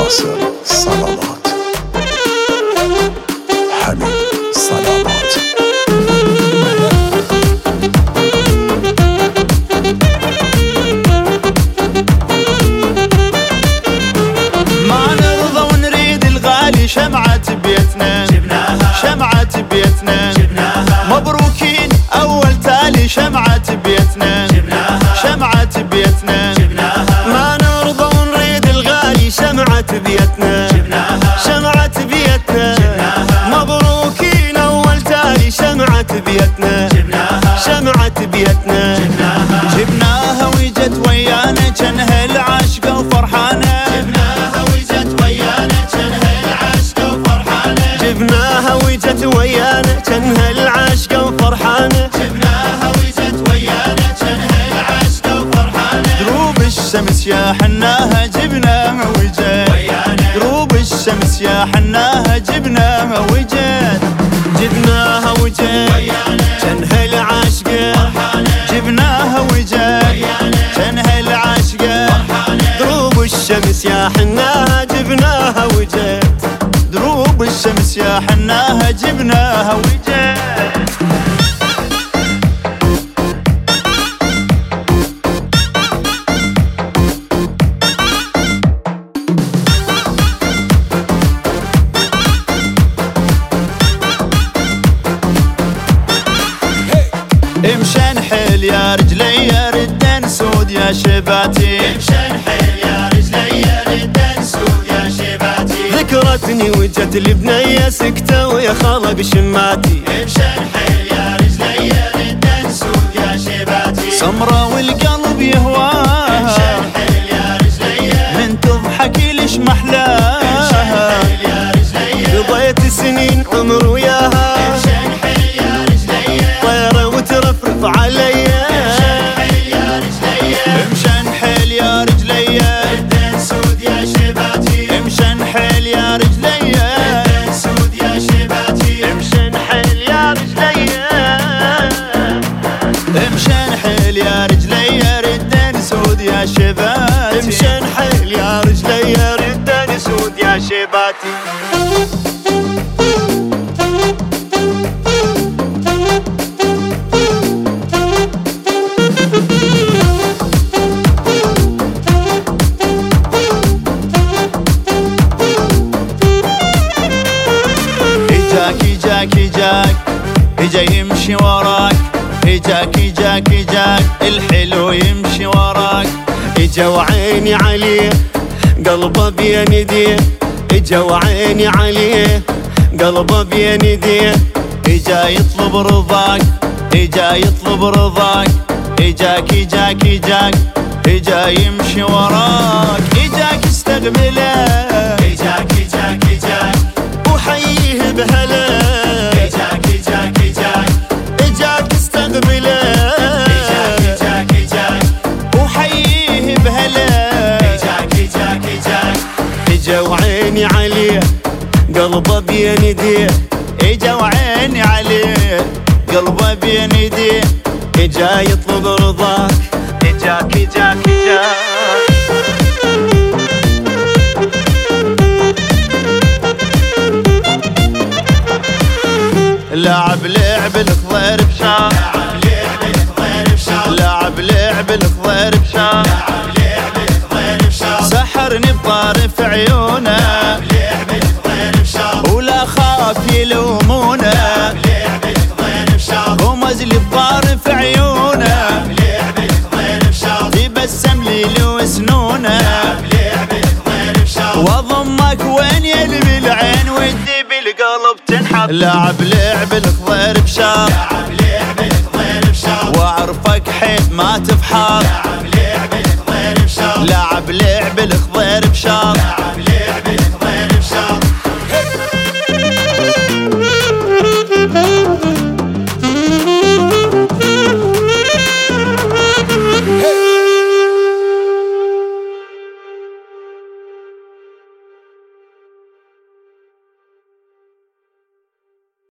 ناصر صلوات، حميد صلوات. ما نرضى ونريد الغالي شمعة بيتنا جبناها، شمعة بيتنا جبناها. مبروكين أول تالي شمعة بيتنا جبناها، شمعة بيتنا جبناها. ما نرضى ونريد الغالي شمعة بيتنا جبناها، شمعة بيتنا جبناها. مبروكين أول تالي شمعة بيتنا جبناها، شمعة بيتنا جبناها. جبناها وجت ويانا جنها العاشقة وفرحانة، جبناها وجت ويانا جنها العاشقة وفرحانة، جبناها وجت ويانا جنها العاشقة وفرحانة، جبناها وجت ويانا جنها العاشقة وفرحانة. دروب الشمس يا حناها جبناها وجت ويانا، دروب الشمس يا حناها جبناها وجت، جبناها وجت ويانا جنها العاشقة فرحانة، جبناها وجت ويانا جنها العاشقة فرحانة. دروب الشمس يا حناها جبناها وجت، دروب الشمس يا حناها جبناها وجت. امشي نحيل يا رجلي يا ردان سود يا شباتي، امشي نحيل يا رجلي يا ردان سود يا شباتي. ذكرتني وجت البنية سكتة ويا خلق شماتي، امشي نحيل يا رجلي يا ردان سود يا شباتي. سمرة والقلب يهواها، امشي نحيل يا رجلي من تضحك ليش محلاها، امشي نحيل يا رجلي قضيت سنين عمر وياها، امشي نحيل يا رجلي طيرة وترفرف عليا، امشي نحيل يا رجلي امشي نحيل يا رجلي ردان سود يا شباتي، امشي نحيل يا رجلي ردان سود يا شباتي. امشي نحيل يا رجلي، امشي نحيل يا رجلي ردان سود يا شباتي، امشي نحيل يا رجلي ردان سود يا شباتي. جاك اجا يمشي وراك، اجاك الحلو يمشي وراك. اجا وعيني عليه قلبه بين يديه، اجا وعيني عليه قلبه بين يديه. اجا يطلب رضاك، اجا يطلب رضاك. اجاك اجا يمشي وراك، اجاك استقبله، اجاك وحيه بهلا، اجاك استقبله، اجاك وحيه بهلا. اجا وعيني عليه قلبه بين يديه، اجا وعيني عليه قلبه بين يديه. اجا يطلب رضاك، اجاك لعب الخضير بشار، لعب الخضير بشار، سحرني بطارف عيونه، ولا خاف يلومونه، ومزلي بطارف عيونه، تبسم لي لو سنونه، واضمك وين يلبي العين ودي بالقلب تنحط. لعب الخضير بشار، واعرفك حيث ما تفحر.